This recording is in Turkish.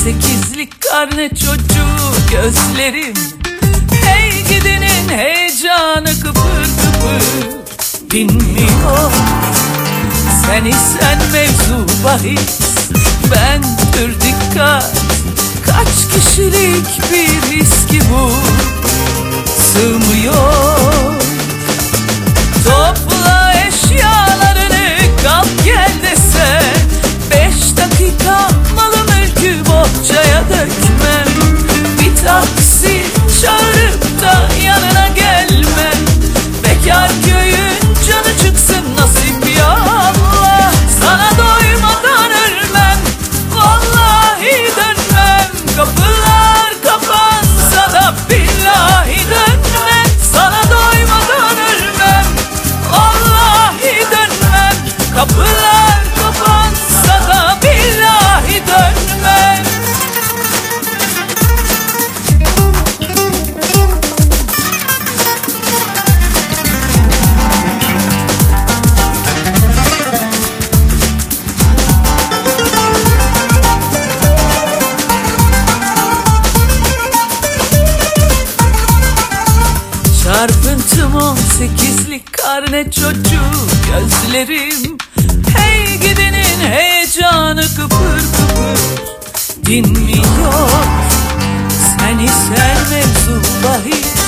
18'lik karne çocuğu gözlerim. Hey gidenin heyecanı kıpır kıpır dinmiyor. Sen isen mevzu bahis, ben pür dikkat. Kaç kişilik bir his ki bu, sığmıyor. Topla eşyalarını, kalk gel dese 5 dakika malı mülkü bohçaya dökmem. Bir taksi çağırıp da yanına gelmem. Bekar köyün canı çıksın nasip ya Allah. Sana doymadan ölmem, vallahi dönmem. Kapılar kapansa da billahi dönmem. Sana doymadan ölmem, vallahi dönmem. Kapılar kapansa da billahi dönmem. Çarpıntım 18'lik karne çocuğu gözlerim. Hey gidenin heyecanı kıpır kıpır dinmiyor. Sen isen mevzu bahis,